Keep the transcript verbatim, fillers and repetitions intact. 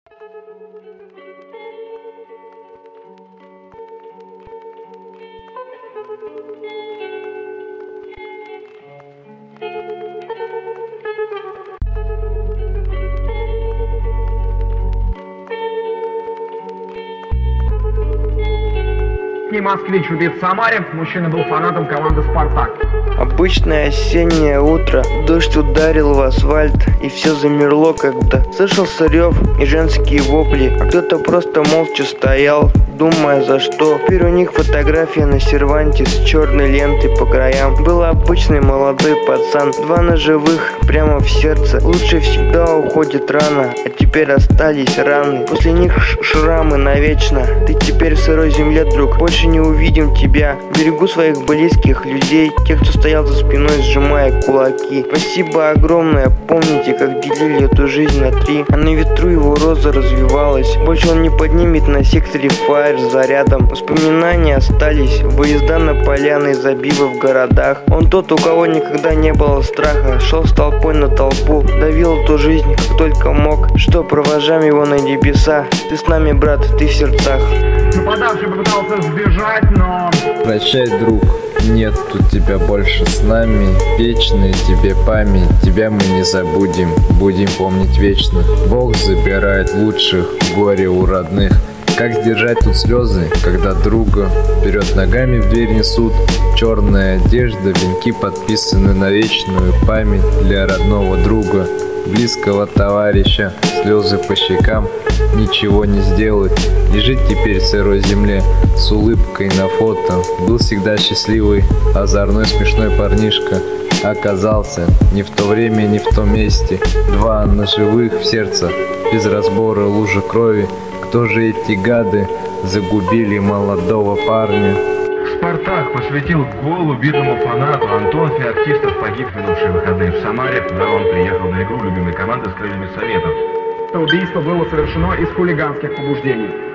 Москвич убит в Самаре. Мужчина был фанатом команды «Спартак». Обычное осеннее утро. Дождь ударил в асфальт, и все замерло как-то. Слышался рев и женские вопли, а кто-то просто молча стоял, думая за что. Теперь у них фотография на серванте с черной лентой по краям. Был обычный молодой пацан, два ножевых прямо в сердце. Лучше всегда уходит рано, а теперь остались раны. После них шрамы навечно. Ты теперь в сырой земле, друг. Больше не увидим тебя. Берегу своих близких людей, тех, кто стоял за спиной, сжимая кулаки. Спасибо огромное. Помните, как делили эту жизнь на три, а на ветру его роза развивалась. Больше он не поднимет на секторе фаер зарядом. Воспоминания остались, выезда на поляны, забивы в городах. Он тот, у кого никогда не было страха, шел с толпой на толпу, давил эту жизнь как только мог. Что, провожаем его на небеса? Ты с нами, брат, ты в сердцах. Нападавший попытался сбежать, но... Прощай, друг, нет тут тебя больше с нами. Вечная тебе память, тебя мы не забудем, будем помнить вечно. Бог забирает лучших, горе у родных. Как сдержать тут слезы, когда друга вперед ногами в дверь несут? Черная одежда, венки подписаны на вечную память для родного друга, близкого товарища. Слезы по щекам, ничего не сделать. Лежит теперь в сырой земле с улыбкой на фото. Был всегда счастливый, озорной, смешной парнишка. Оказался не в то время, не в том месте. Два ножевых в сердце, без разбора лужа крови. Кто же эти гады загубили молодого парня? «Спартак» посвятил гол убитому фанату. Антон Феоктистов погиб в минувшие выходные в Самаре, куда он приехал на игру любимой команды с крыльями Советов. Это убийство было совершено из хулиганских побуждений.